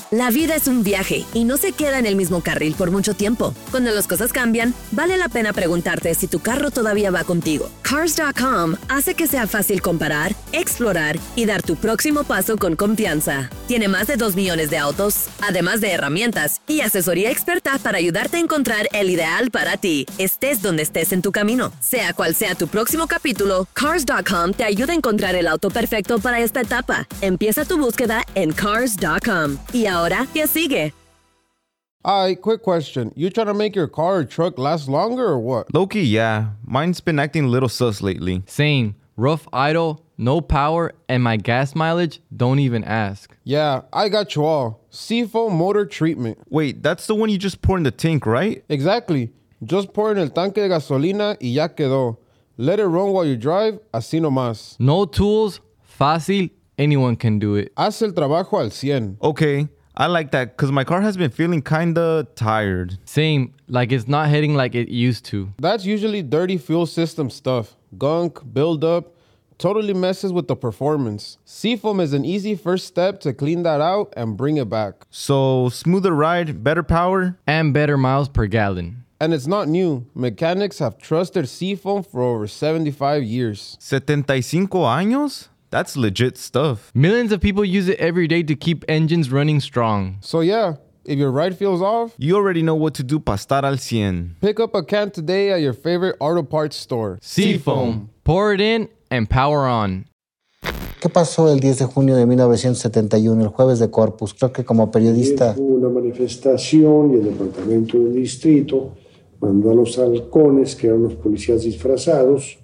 La vida es un viaje y no se queda en el mismo carril por mucho tiempo. Cuando las cosas cambian, vale la pena preguntarte si tu carro todavía va contigo. Cars.com hace que sea fácil comparar, explorar y dar tu próximo paso con confianza. Tiene más de 2 millones de autos, además de herramientas y asesoría experta para ayudarte a encontrar el ideal para ti, estés donde estés en tu camino. Sea cual sea tu próximo capítulo, Cars.com te ayuda a encontrar el auto perfecto para esta etapa. Empieza tu búsqueda en Cars.com. Y ahora, ¿qué sigue? Quick question. You trying to make your car or truck last longer or what? Low-key, yeah. Mine's been acting a little sus lately. Same. Rough idle, no power, and my gas mileage, don't even ask. Yeah, I got you all. Seafoam motor treatment. Wait, that's the one you just pour in the tank, right? Exactly. Just pour in el tanque de gasolina y ya quedó. Let it run while you drive, así nomás. No tools, fácil, anyone can do it. Haz el trabajo al 100. Okay, I like that because my car has been feeling kinda tired. Same, like it's not hitting like it used to. That's usually dirty fuel system stuff. Gunk, buildup, totally messes with the performance. Seafoam is an easy first step to clean that out and bring it back. So, smoother ride, better power? And better miles per gallon. And it's not new. Mechanics have trusted Seafoam for over 75 years. 75 años? That's legit stuff. Millions of people use it every day to keep engines running strong. So yeah, if your ride feels off, You already know what to do para estar al 100. pick up a can today at your favorite auto parts store. Seafoam. Pour it in and power on. ¿Qué pasó el 10 de junio de 1971, el jueves de Corpus? Creo que como periodista... Hubo una manifestación y el departamento del distrito mandó a los halcones, que eran los policías disfrazados,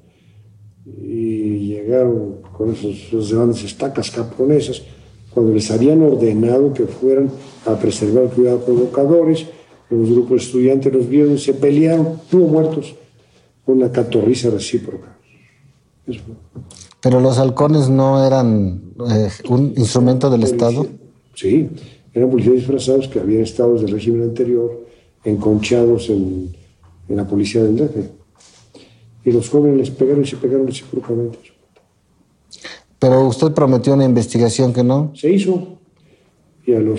y llegaron con esas grandes estacas caponesas, cuando les habían ordenado que fueran a preservar cuidado provocadores. Los grupos estudiantes los vieron y se pelearon, hubo muertos, una catorriza recíproca. Eso fue. Pero los halcones no eran un instrumento del Estado. Sí, eran policías disfrazados que habían estado desde el régimen anterior enconchados en la policía del DF. Y los jóvenes les pegaron y se pegaron recíprocamente. Pero usted prometió una investigación que no. Se hizo, y a los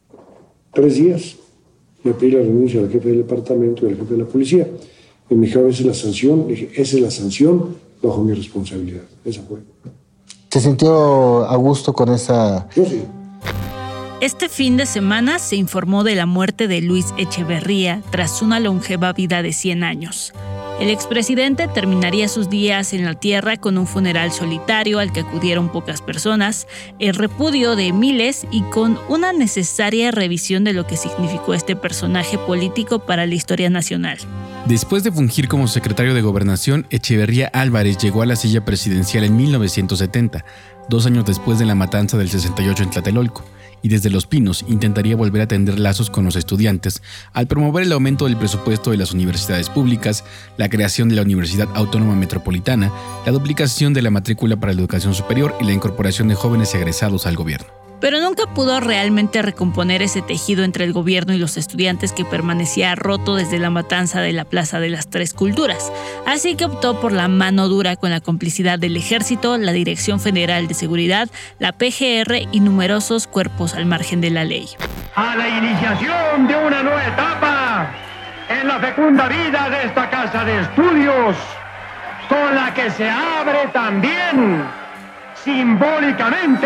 3 días le pedí la renuncia al jefe del departamento y al jefe de la policía. Y me dijeron, esa es la sanción. Le dije, esa es la sanción bajo mi responsabilidad. Esa fue. ¿Se sintió a gusto con esa...? Yo sí. Este fin de semana se informó de la muerte de Luis Echeverría tras una longeva vida de 100 años. El expresidente terminaría sus días en la tierra con un funeral solitario al que acudieron pocas personas, el repudio de miles y con una necesaria revisión de lo que significó este personaje político para la historia nacional. Después de fungir como secretario de Gobernación, Echeverría Álvarez llegó a la silla presidencial en 1970, 2 años después de la matanza del 68 en Tlatelolco, y desde Los Pinos intentaría volver a tender lazos con los estudiantes al promover el aumento del presupuesto de las universidades públicas, la creación de la Universidad Autónoma Metropolitana, la duplicación de la matrícula para la educación superior y la incorporación de jóvenes egresados al gobierno. Pero nunca pudo realmente recomponer ese tejido entre el gobierno y los estudiantes que permanecía roto desde la matanza de la Plaza de las Tres Culturas. Así que optó por la mano dura con la complicidad del Ejército, la Dirección Federal de Seguridad, la PGR y numerosos cuerpos al margen de la ley. A la iniciación de una nueva etapa en la fecunda vida de esta casa de estudios, con la que se abre también simbólicamente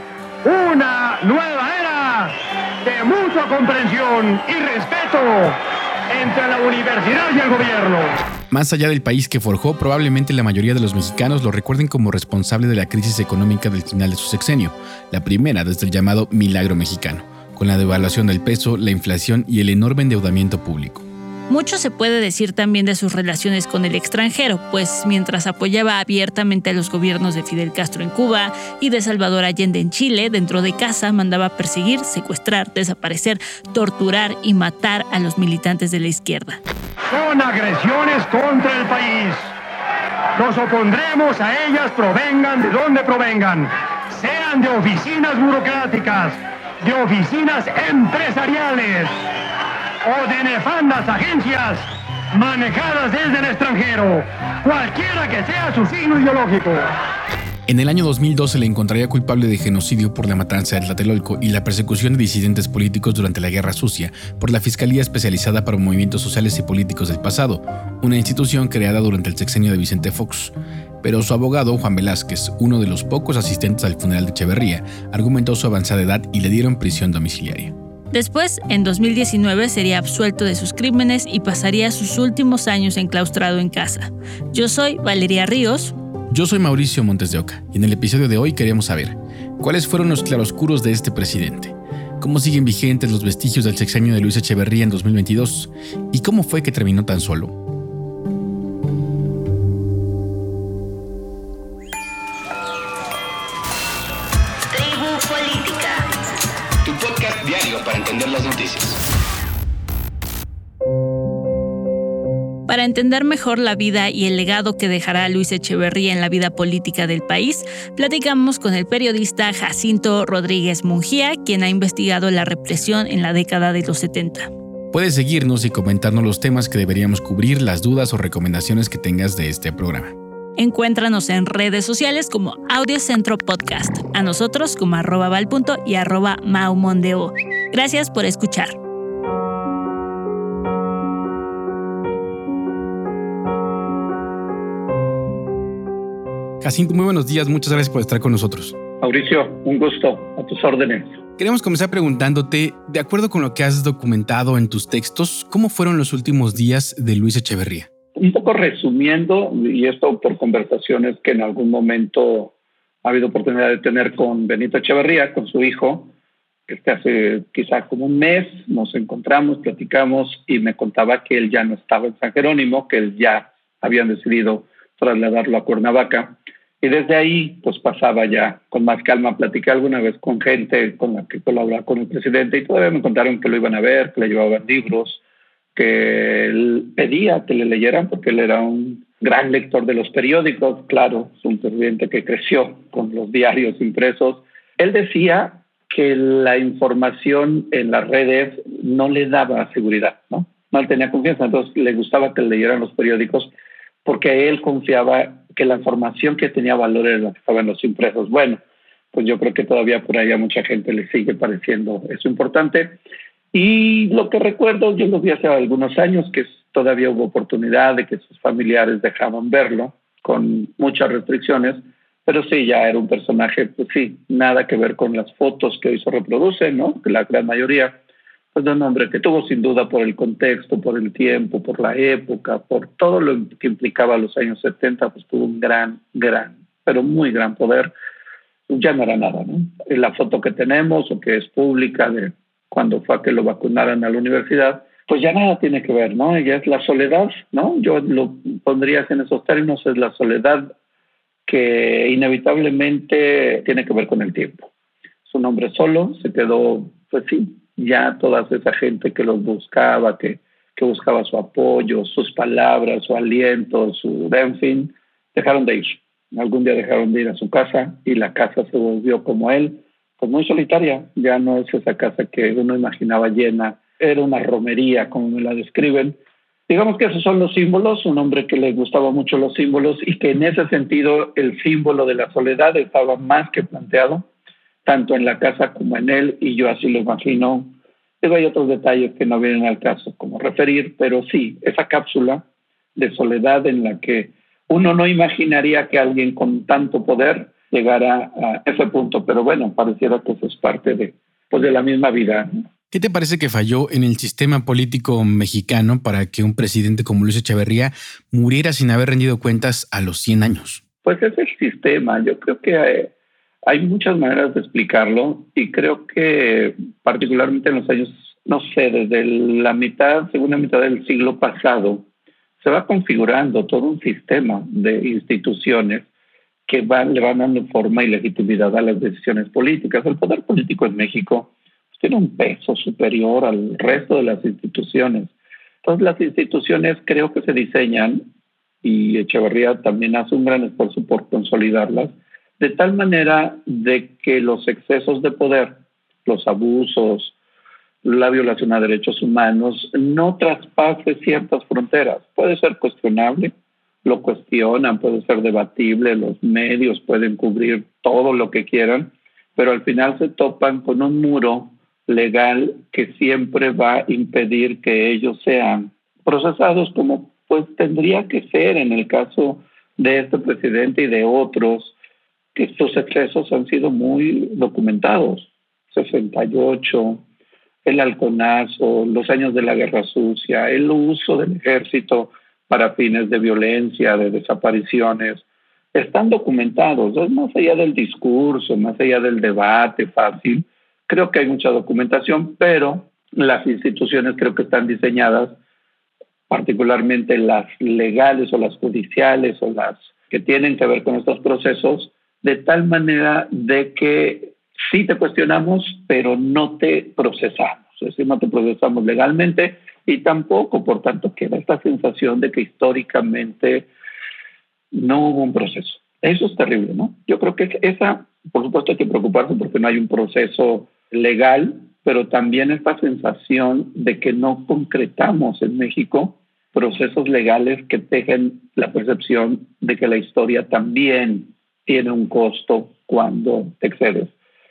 una nueva era de mucha comprensión y respeto entre la universidad y el gobierno. Más allá del país que forjó, probablemente la mayoría de los mexicanos lo recuerden como responsable de la crisis económica del final de su sexenio, la primera desde el llamado Milagro Mexicano, con la devaluación del peso, la inflación y el enorme endeudamiento público. Mucho se puede decir también de sus relaciones con el extranjero, pues mientras apoyaba abiertamente a los gobiernos de Fidel Castro en Cuba y de Salvador Allende en Chile, dentro de casa mandaba perseguir, secuestrar, desaparecer, torturar y matar a los militantes de la izquierda. Son agresiones contra el país. Nos opondremos a ellas, provengan de donde provengan, sean de oficinas burocráticas, de oficinas empresariales o de nefandas agencias manejadas desde el extranjero, cualquiera que sea su signo ideológico. En el año 2002 se le encontraría culpable de genocidio por la matanza de Tlatelolco y la persecución de disidentes políticos durante la Guerra Sucia por la Fiscalía Especializada para Movimientos Sociales y Políticos del Pasado, una institución creada durante el sexenio de Vicente Fox. Pero su abogado, Juan Velázquez, uno de los pocos asistentes al funeral de Echeverría, argumentó su avanzada edad y le dieron prisión domiciliaria. Después, en 2019, sería absuelto de sus crímenes y pasaría sus últimos años enclaustrado en casa. Yo soy Valeria Ríos. Yo soy Mauricio Montes de Oca y en el episodio de hoy queríamos saber cuáles fueron los claroscuros de este presidente, cómo siguen vigentes los vestigios del sexenio de Luis Echeverría en 2022 y cómo fue que terminó tan solo. Tribu Política, tu podcast diario para entender las noticias. Para entender mejor la vida y el legado que dejará Luis Echeverría en la vida política del país, platicamos con el periodista Jacinto Rodríguez Mungía, quien ha investigado la represión en la década de los 70. Puedes seguirnos y comentarnos los temas que deberíamos cubrir, las dudas o recomendaciones que tengas de este programa. Encuéntranos en redes sociales como Audiocentro Podcast, a nosotros como @val., y @maumondeo. Gracias por escuchar. Jacinto, muy buenos días, muchas gracias por estar con nosotros. Mauricio, un gusto, a tus órdenes. Queremos comenzar preguntándote, de acuerdo con lo que has documentado en tus textos, ¿cómo fueron los últimos días de Luis Echeverría? Un poco resumiendo, y esto por conversaciones que en algún momento ha habido oportunidad de tener con Benito Echeverría, con su hijo, que hace quizá como un mes nos encontramos, platicamos y me contaba que él ya no estaba en San Jerónimo, que él ya habían decidido trasladarlo a Cuernavaca. Y desde ahí, pues pasaba ya con más calma. Platiqué alguna vez con gente con la que colaboraba con el presidente y todavía me contaron que lo iban a ver, que le llevaban libros, que él pedía que le leyeran porque él era un gran lector de los periódicos. Claro, es un presidente que creció con los diarios impresos. Él decía que la información en las redes no le daba seguridad, ¿no? No él tenía confianza, entonces le gustaba que le leyeran los periódicos porque él confiaba que la información que tenía valor era la que estaba en los impresos. Bueno, pues yo creo que todavía por ahí a mucha gente le sigue pareciendo eso importante. Y lo que recuerdo, yo lo vi hace algunos años, que todavía hubo oportunidad de que sus familiares dejaban verlo, con muchas restricciones, pero sí, ya era un personaje, pues sí, nada que ver con las fotos que hoy se reproducen, ¿no? Que la gran mayoría, pues de un hombre que tuvo sin duda por el contexto, por el tiempo, por la época, por todo lo que implicaba los años 70, pues tuvo un gran, pero muy gran poder. Ya no era nada, ¿no? La foto que tenemos o que es pública de cuando fue a que lo vacunaran a la universidad, pues ya nada tiene que ver, ¿no? Ella es la soledad, ¿no? Yo lo pondría en esos términos, es la soledad que inevitablemente tiene que ver con el tiempo. Es un hombre solo, se quedó, pues sí, ya toda esa gente que los buscaba, que buscaba su apoyo, sus palabras, su aliento, en fin, dejaron de ir. Algún día dejaron de ir a su casa y la casa se volvió como él, pues muy solitaria. Ya no es esa casa que uno imaginaba llena, era una romería, como me la describen. Digamos que esos son los símbolos, un hombre que le gustaba mucho los símbolos y que en ese sentido el símbolo de la soledad estaba más que planteado, tanto en la casa como en él, y yo así lo imagino. Pero hay otros detalles que no vienen al caso como referir, pero sí, esa cápsula de soledad en la que uno no imaginaría que alguien con tanto poder llegara a ese punto, pero bueno, pareciera que eso es parte de la misma vida, ¿no? ¿Qué te parece que falló en el sistema político mexicano para que un presidente como Luis Echeverría muriera sin haber rendido cuentas a los 100 años? Pues es el sistema. Yo creo que hay muchas maneras de explicarlo y creo que particularmente en los años, no sé, desde la segunda mitad del siglo pasado, se va configurando todo un sistema de instituciones que le van dando forma y legitimidad a las decisiones políticas. El poder político en México tiene un peso superior al resto de las instituciones. Entonces las instituciones creo que se diseñan, y Echeverría también hace un gran esfuerzo por consolidarlas, de tal manera de que los excesos de poder, los abusos, la violación a derechos humanos no traspase ciertas fronteras. Puede ser cuestionable, lo cuestionan, puede ser debatible, los medios pueden cubrir todo lo que quieran, pero al final se topan con un muro legal que siempre va a impedir que ellos sean procesados como pues tendría que ser en el caso de este presidente y de otros, que sus excesos han sido muy documentados. 68, el halconazo, los años de la guerra sucia, el uso del ejército para fines de violencia, de desapariciones, están documentados. Es más allá del discurso, más allá del debate fácil. Creo que hay mucha documentación, pero las instituciones creo que están diseñadas, particularmente las legales o las judiciales o las que tienen que ver con estos procesos, de tal manera de que sí te cuestionamos, pero no te procesamos. Es decir, no te procesamos legalmente y tampoco, por tanto, queda esta sensación de que históricamente no hubo un proceso. Eso es terrible, ¿no? Yo creo que esa, por supuesto, hay que preocuparse porque no hay un proceso legal, pero también esta sensación de que no concretamos en México procesos legales que dejen la percepción de que la historia también tiene un costo cuando te excedes.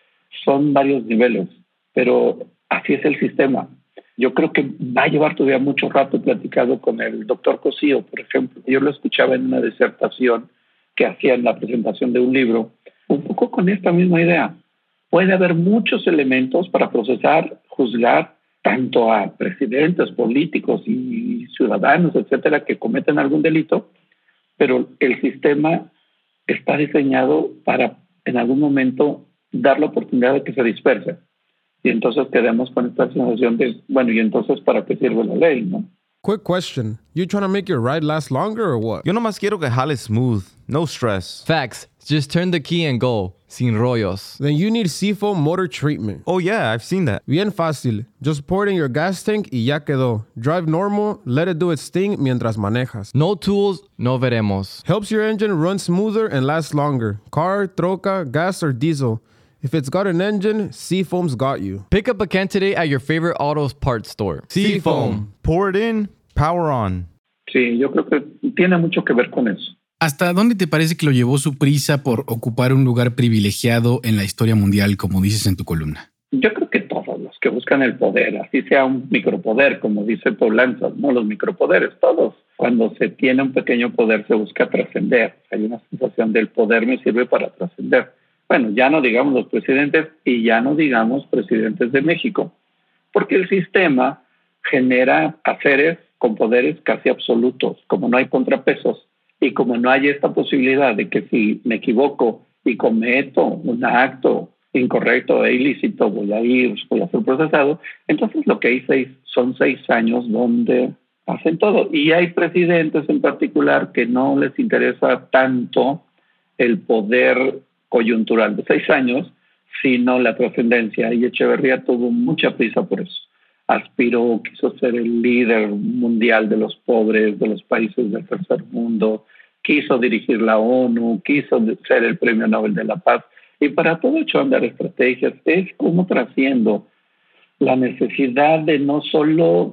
Son varios niveles, pero así es el sistema. Yo creo que va a llevar todavía mucho rato. He platicado con el doctor Cosío, por ejemplo. Yo lo escuchaba en una disertación que hacía en la presentación de un libro, un poco con esta misma idea. Puede haber muchos elementos para procesar, juzgar tanto a presidentes, políticos y ciudadanos, etcétera, que cometen algún delito, pero el sistema está diseñado para en algún momento dar la oportunidad de que se disperse. Y entonces quedamos con esta sensación de, bueno, ¿y entonces para qué sirve la ley, no? Quick question. You trying to make your ride last longer or what? Yo nomás quiero que jale smooth. No stress. Facts. Just turn the key and go. Sin rollos. Then you need Seafoam Motor Treatment. Oh yeah, I've seen that. Bien fácil. Just pour it in your gas tank y ya quedó. Drive normal, let it do its thing mientras manejas. No tools, no veremos. Helps your engine run smoother and last longer. Car, troca, gas, or diesel. If it's got an engine, Seafoam's got you. Pick up a can today at your favorite auto parts store. Seafoam. Pour it in, power on. Sí, yo creo que tiene mucho que ver con eso. ¿Hasta dónde te parece que lo llevó su prisa por ocupar un lugar privilegiado en la historia mundial, como dices en tu columna? Yo creo que todos los que buscan el poder, así sea un micropoder, como dice Paul Lanzas, no los micropoderes, todos. Cuando se tiene un pequeño poder se busca trascender. Hay una sensación del poder me sirve para trascender. Bueno, ya no digamos los presidentes y ya no digamos presidentes de México, porque el sistema genera haceres con poderes casi absolutos, como no hay contrapesos y como no hay esta posibilidad de que si me equivoco y cometo un acto incorrecto e ilícito, voy a ser procesado. Entonces lo que hay son 6 años donde hacen todo. Y hay presidentes en particular que no les interesa tanto el poder coyuntural de 6 años, sino la trascendencia. Y Echeverría tuvo mucha prisa por eso. Aspiró, quiso ser el líder mundial de los pobres, de los países del tercer mundo, quiso dirigir la ONU, quiso ser el Premio Nobel de la Paz. Y para todo echó a andar estrategias. Es como trasciendo la necesidad de no solo,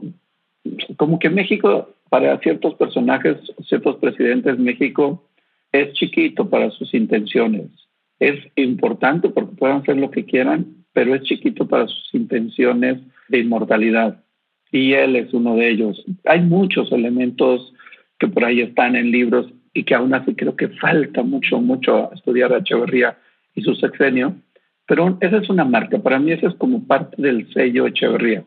como que México, para ciertos personajes, ciertos presidentes, México es chiquito para sus intenciones. Es importante porque pueden hacer lo que quieran, pero es chiquito para sus intenciones de inmortalidad. Y él es uno de ellos. Hay muchos elementos que por ahí están en libros y que aún así creo que falta mucho estudiar a Echeverría y su sexenio. Pero esa es una marca. Para mí esa es como parte del sello Echeverría.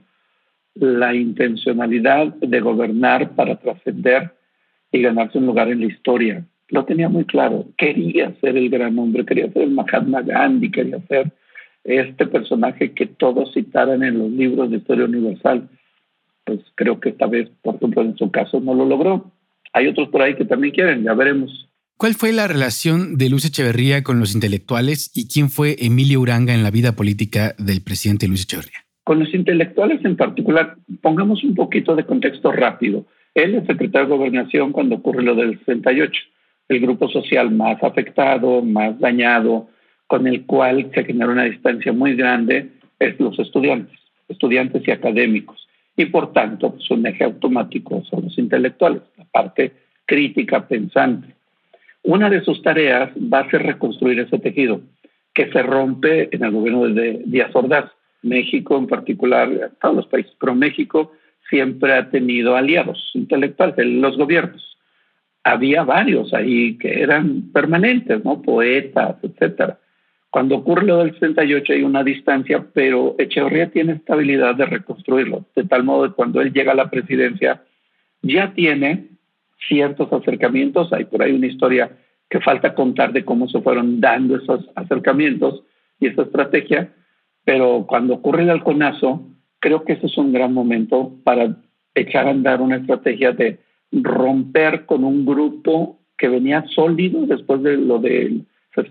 La intencionalidad de gobernar para trascender y ganarse un lugar en la historia. Lo tenía muy claro. Quería ser el gran hombre, quería ser el Mahatma Gandhi, quería ser este personaje que todos citaran en los libros de historia universal. Pues creo que esta vez, por ejemplo, en su caso no lo logró. Hay otros por ahí que también quieren, ya veremos. ¿Cuál fue la relación de Luis Echeverría con los intelectuales y quién fue Emilio Uranga en la vida política del presidente Luis Echeverría? Con los intelectuales en particular, pongamos un poquito de contexto rápido. Él es secretario de Gobernación cuando ocurre lo del 68. El grupo social más afectado, más dañado, con el cual se genera una distancia muy grande, es los estudiantes y académicos. Y por tanto, pues, un eje automático son los intelectuales, la parte crítica, pensante. Una de sus tareas va a ser reconstruir ese tejido que se rompe en el gobierno de Díaz Ordaz. México en particular, todos los países, pero México siempre ha tenido aliados intelectuales en los gobiernos. Había varios ahí que eran permanentes, ¿no? Poetas, etcétera. Cuando ocurre lo del 68 hay una distancia, pero Echeverría tiene esta habilidad de reconstruirlo, de tal modo que cuando él llega a la presidencia ya tiene ciertos acercamientos. Hay por ahí una historia que falta contar de cómo se fueron dando esos acercamientos y esa estrategia, pero cuando ocurre el halconazo, creo que ese es un gran momento para echar a andar una estrategia de romper con un grupo que venía sólido después de lo del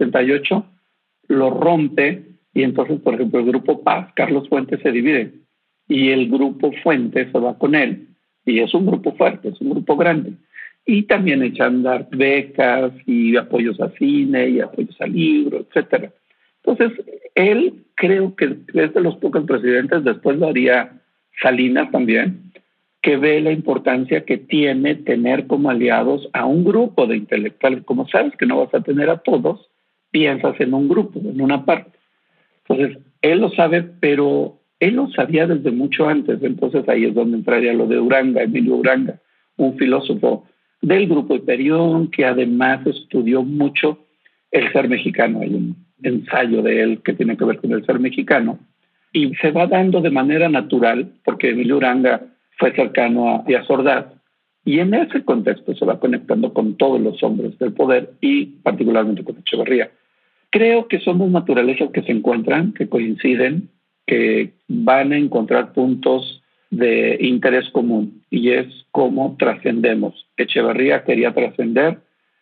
68, lo rompe y entonces, por ejemplo, el grupo Paz, Carlos Fuentes, se divide y el grupo Fuentes se va con él y es un grupo fuerte, es un grupo grande. Y también echan a andar becas y apoyos a cine y apoyos a libros, etcétera. Entonces, él creo que es de los pocos presidentes, después lo haría Salinas también, que ve la importancia que tiene tener como aliados a un grupo de intelectuales. Como sabes que no vas a tener a todos, piensas en un grupo, en una parte. Entonces, él lo sabe, pero él lo sabía desde mucho antes. Entonces, ahí es donde entraría lo de Uranga, Emilio Uranga, un filósofo del grupo Hiperión, que además estudió mucho el ser mexicano. Hay un ensayo de él que tiene que ver con el ser mexicano, y se va dando de manera natural, porque Emilio Uranga fue cercano a Díaz Ordaz, y en ese contexto se va conectando con todos los hombres del poder, y particularmente con Echeverría. Creo que somos naturalezas que se encuentran, que coinciden, que van a encontrar puntos de interés común, y es cómo trascendemos. Echeverría quería trascender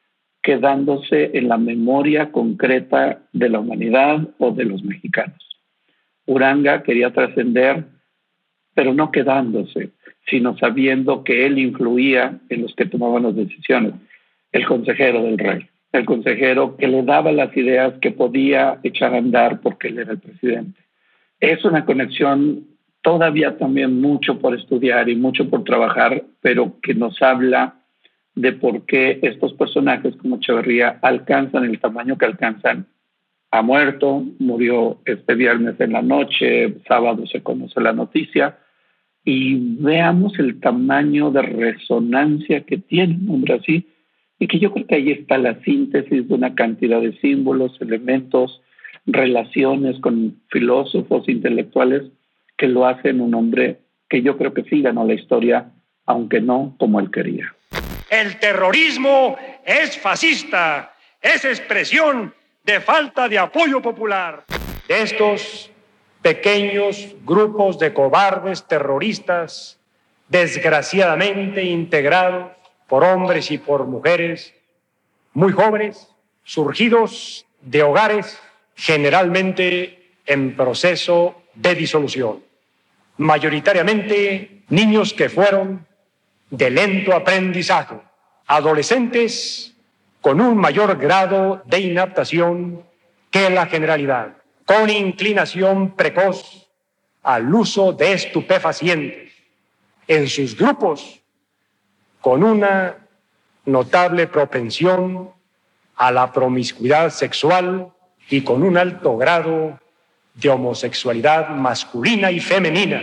quedándose en la memoria concreta de la humanidad o de los mexicanos. Uranga quería trascender, pero no quedándose, sino sabiendo que él influía en los que tomaban las decisiones. El consejero del rey, el consejero que le daba las ideas que podía echar a andar porque él era el presidente. Es una conexión todavía también mucho por estudiar y mucho por trabajar, pero que nos habla de por qué estos personajes como Echeverría alcanzan el tamaño que alcanzan. Ha muerto, murió este viernes en la noche, sábado se conoce la noticia, y veamos el tamaño de resonancia que tiene un hombre así, y que yo creo que ahí está la síntesis de una cantidad de símbolos, elementos, relaciones con filósofos, intelectuales, que lo hacen un hombre que yo creo que sí ganó la historia, aunque no como él quería. El terrorismo es fascista, es expresión de falta de apoyo popular. De estos pequeños grupos de cobardes terroristas, desgraciadamente integrados por hombres y por mujeres muy jóvenes, surgidos de hogares generalmente en proceso de disolución. Mayoritariamente niños que fueron de lento aprendizaje, adolescentes con un mayor grado de inaptación que la generalidad, con inclinación precoz al uso de estupefacientes, en sus grupos con una notable propensión a la promiscuidad sexual y con un alto grado de homosexualidad masculina y femenina.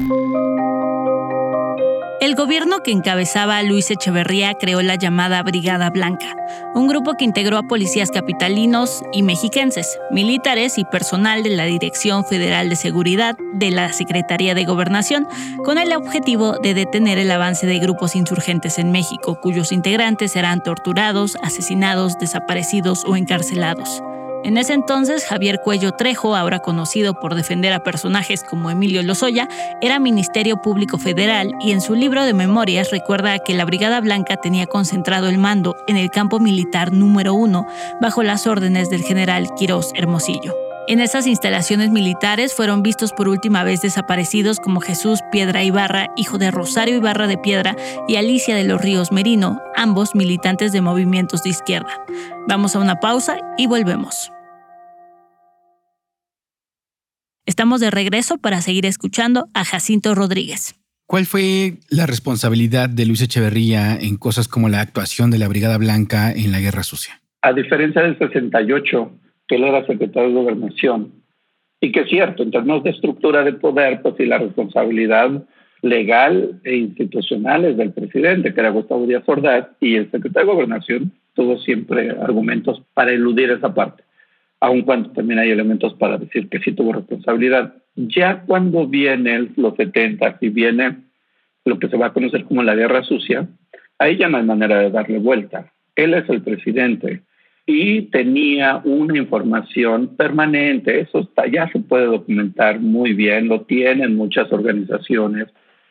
El gobierno que encabezaba a Luis Echeverría creó la llamada Brigada Blanca, un grupo que integró a policías capitalinos y mexiquenses, militares y personal de la Dirección Federal de Seguridad de la Secretaría de Gobernación, con el objetivo de detener el avance de grupos insurgentes en México, cuyos integrantes serán torturados, asesinados, desaparecidos o encarcelados. En ese entonces, Javier Cuello Trejo, ahora conocido por defender a personajes como Emilio Lozoya, era Ministerio Público Federal y en su libro de memorias recuerda que la Brigada Blanca tenía concentrado el mando en el campo militar número 1 bajo las órdenes del general Quirós Hermosillo. En esas instalaciones militares fueron vistos por última vez desaparecidos como Jesús Piedra Ibarra, hijo de Rosario Ibarra de Piedra, y Alicia de los Ríos Merino, ambos militantes de movimientos de izquierda. Vamos a una pausa y volvemos. Estamos de regreso para seguir escuchando a Jacinto Rodríguez. ¿Cuál fue la responsabilidad de Luis Echeverría en cosas como la actuación de la Brigada Blanca en la Guerra Sucia? A diferencia del 68, que él era secretario de Gobernación, y que es cierto, en términos de estructura de poder, pues sí, la responsabilidad legal e institucional es del presidente, que era Gustavo Díaz Ordaz, y el secretario de Gobernación tuvo siempre argumentos para eludir esa parte, aun cuando también hay elementos para decir que sí tuvo responsabilidad. Ya cuando vienen los 70 y viene lo que se va a conocer como la Guerra Sucia, ahí ya no hay manera de darle vuelta. Él es el presidente y tenía una información permanente, eso ya se puede documentar muy bien, lo tienen muchas organizaciones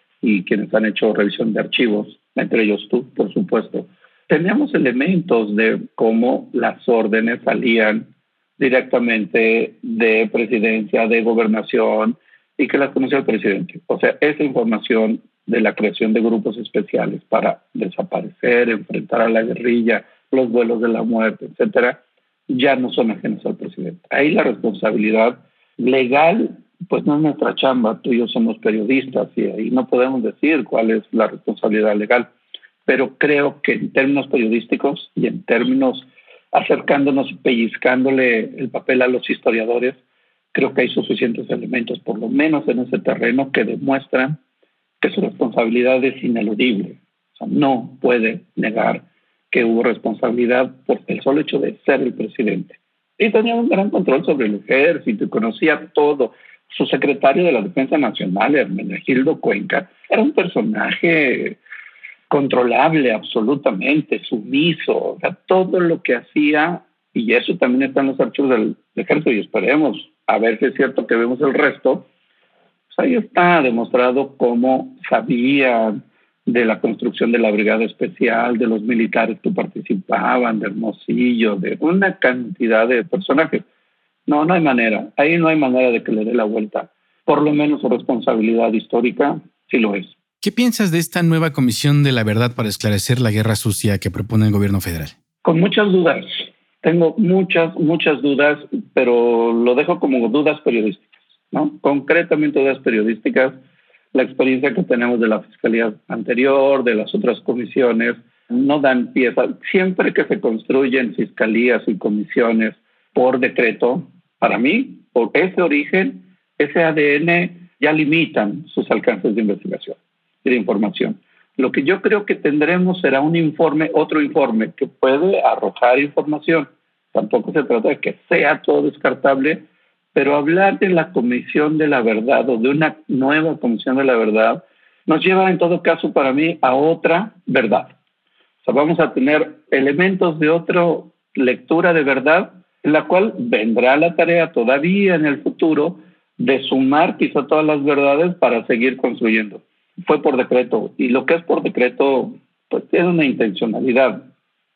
y quienes han hecho revisión de archivos, entre ellos tú, por supuesto. Teníamos elementos de cómo las órdenes salían directamente de presidencia, de gobernación, y que las conocía el presidente. O sea, esa información de la creación de grupos especiales para desaparecer, enfrentar a la guerrilla, los vuelos de la muerte, etcétera, ya no son ajenos al presidente. Ahí la responsabilidad legal, pues no es nuestra chamba, tú y yo somos periodistas y ahí no podemos decir cuál es la responsabilidad legal, pero creo que en términos periodísticos y en términos acercándonos, pellizcándole el papel a los historiadores, creo que hay suficientes elementos, por lo menos en ese terreno, que demuestran que su responsabilidad es ineludible. O sea, no puede negar que hubo responsabilidad por el solo hecho de ser el presidente. Y tenía un gran control sobre el ejército y conocía todo. Su secretario de la Defensa Nacional, Hermenegildo Cuenca, era un personaje controlable absolutamente, sumiso, o sea, todo lo que hacía, y eso también está en los archivos del ejército, y esperemos a ver si es cierto que vemos el resto, pues ahí está demostrado cómo sabía de la construcción de la Brigada Especial, de los militares que participaban, de Hermosillo, de una cantidad de personajes. No hay manera, ahí no hay manera de que le dé la vuelta. Por lo menos su responsabilidad histórica sí lo es. ¿Qué piensas de esta nueva Comisión de la Verdad para esclarecer la Guerra Sucia que propone el gobierno federal? Con muchas dudas. Tengo muchas dudas, pero lo dejo como dudas periodísticas, ¿no? Concretamente dudas periodísticas. La experiencia que tenemos de la Fiscalía anterior, de las otras comisiones, no dan pieza. Siempre que se construyen fiscalías y comisiones por decreto, para mí, por ese origen, ese ADN, ya limitan sus alcances de investigación y de información. Lo que yo creo que tendremos será un informe, otro informe, que puede arrojar información. Tampoco se trata de que sea todo descartable, pero hablar de la Comisión de la Verdad o de una nueva Comisión de la Verdad nos lleva en todo caso para mí a otra verdad. O sea, vamos a tener elementos de otra lectura de verdad en la cual vendrá la tarea todavía en el futuro de sumar quizá todas las verdades para seguir construyendo. Fue por decreto, y lo que es por decreto pues tiene una intencionalidad.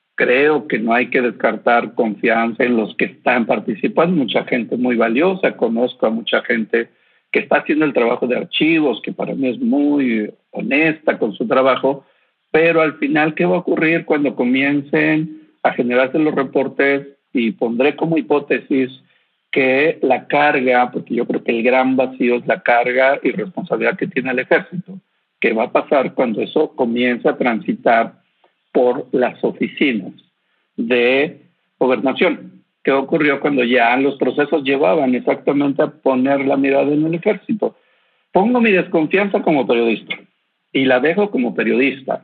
Creo que no hay que descartar confianza en los que están participando, mucha gente muy valiosa, conozco a mucha gente que está haciendo el trabajo de archivos, que para mí es muy honesta con su trabajo, pero al final, ¿qué va a ocurrir cuando comiencen a generarse los reportes? Y pondré como hipótesis que la carga, porque yo creo que el gran vacío es la carga y responsabilidad que tiene el ejército. ¿Qué va a pasar cuando eso comienza a transitar por las oficinas de gobernación? ¿Qué ocurrió cuando ya los procesos llevaban exactamente a poner la mirada en el ejército? Pongo mi desconfianza como periodista y la dejo como periodista.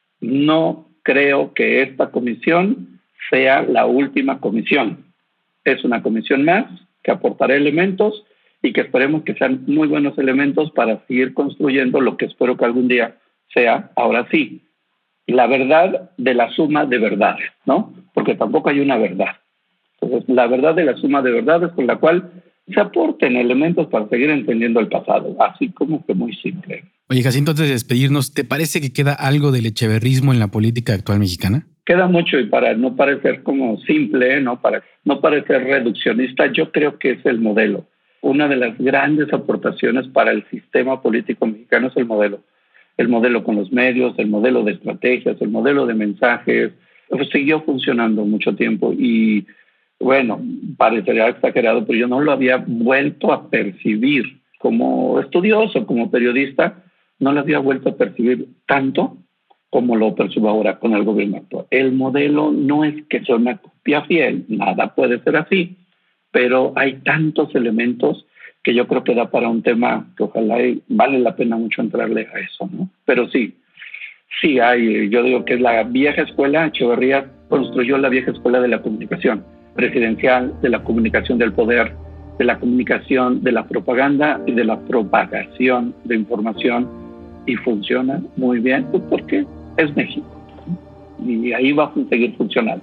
No creo que esta comisión sea la última comisión. Es una comisión más que aportará elementos y que esperemos que sean muy buenos elementos para seguir construyendo lo que espero que algún día sea, ahora sí, la verdad de la suma de verdades, ¿no? Porque tampoco hay una verdad. Entonces, la verdad de la suma de verdades con la cual se aporten elementos para seguir entendiendo el pasado, así como que muy simple. Oye, Jacinto, antes de despedirnos, ¿te parece que queda algo del echeverrismo en la política actual mexicana? Queda mucho, y para no parecer como simple, ¿no? Para no parecer reduccionista, yo creo que es el modelo. Una de las grandes aportaciones para el sistema político mexicano es el modelo. El modelo con los medios, el modelo de estrategias, el modelo de mensajes. Pues siguió funcionando mucho tiempo y, bueno, parecería exagerado, pero yo no lo había vuelto a percibir como estudioso, como periodista, no la había vuelto a percibir tanto como lo percibo ahora con el gobierno actual. El modelo no es que sea una copia fiel, nada puede ser así, pero hay tantos elementos que yo creo que da para un tema que ojalá vale la pena mucho entrarle a eso, ¿no? Pero sí hay, yo digo que es la vieja escuela. Echeverría construyó la vieja escuela de la comunicación presidencial, de la comunicación del poder, de la comunicación de la propaganda y de la propagación de información, y funciona muy bien porque es México y ahí va a seguir funcionando.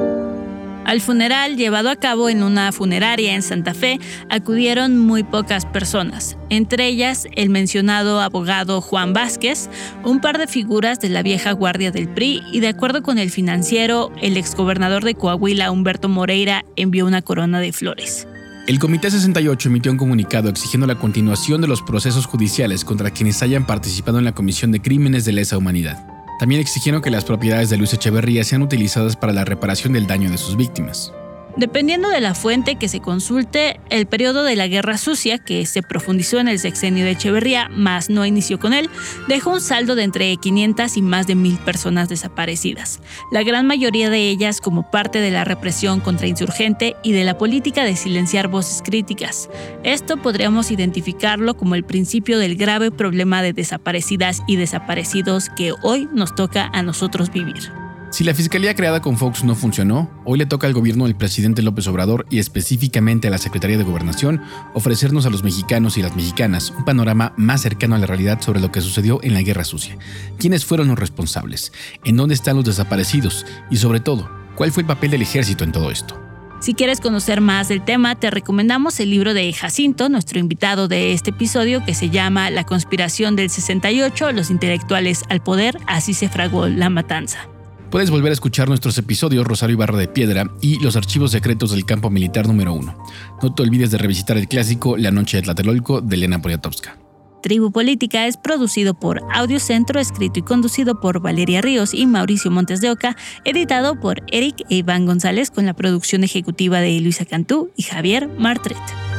Al funeral, llevado a cabo en una funeraria en Santa Fe, acudieron muy pocas personas, entre ellas el mencionado abogado Juan Vázquez, un par de figuras de la vieja guardia del PRI, y de acuerdo con El Financiero, el exgobernador de Coahuila, Humberto Moreira, envió una corona de flores. El Comité 68 emitió un comunicado exigiendo la continuación de los procesos judiciales contra quienes hayan participado en la comisión de crímenes de lesa humanidad. También exigieron que las propiedades de Luis Echeverría sean utilizadas para la reparación del daño de sus víctimas. Dependiendo de la fuente que se consulte, el periodo de la Guerra Sucia, que se profundizó en el sexenio de Echeverría, mas no inició con él, dejó un saldo de entre 500 y más de 1,000 personas desaparecidas, la gran mayoría de ellas como parte de la represión contrainsurgente y de la política de silenciar voces críticas. Esto podríamos identificarlo como el principio del grave problema de desaparecidas y desaparecidos que hoy nos toca a nosotros vivir. Si la fiscalía creada con Fox no funcionó, hoy le toca al gobierno del presidente López Obrador y específicamente a la Secretaría de Gobernación ofrecernos a los mexicanos y las mexicanas un panorama más cercano a la realidad sobre lo que sucedió en la Guerra Sucia. ¿Quiénes fueron los responsables? ¿En dónde están los desaparecidos? Y sobre todo, ¿cuál fue el papel del ejército en todo esto? Si quieres conocer más del tema, te recomendamos el libro de Jacinto, nuestro invitado de este episodio, que se llama La conspiración del 68, los intelectuales al poder, así se fraguó la matanza. Puedes volver a escuchar nuestros episodios Rosario Ibarra de Piedra y Los archivos secretos del campo militar número 1. No te olvides de revisitar el clásico La noche de Tlatelolco de Elena Poniatowska. Tribu Política es producido por Audiocentro, escrito y conducido por Valeria Ríos y Mauricio Montes de Oca, editado por Eric e Iván González con la producción ejecutiva de Luisa Cantú y Javier Martret.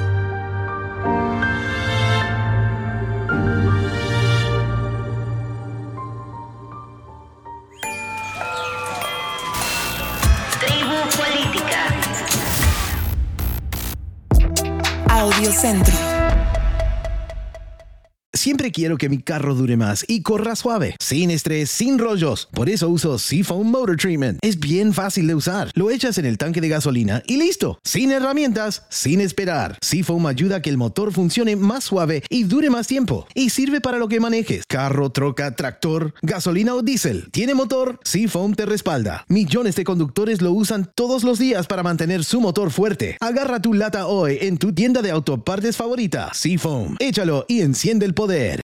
Audiocentro. Siempre quiero que mi carro dure más y corra suave, sin estrés, sin rollos. Por eso uso Seafoam Motor Treatment. Es bien fácil de usar. Lo echas en el tanque de gasolina y listo. Sin herramientas, sin esperar. Seafoam ayuda a que el motor funcione más suave y dure más tiempo. Y sirve para lo que manejes. Carro, troca, tractor, gasolina o diésel. ¿Tiene motor? Seafoam te respalda. Millones de conductores lo usan todos los días para mantener su motor fuerte. Agarra tu lata hoy en tu tienda de autopartes favorita. Seafoam. Échalo y enciende el poder.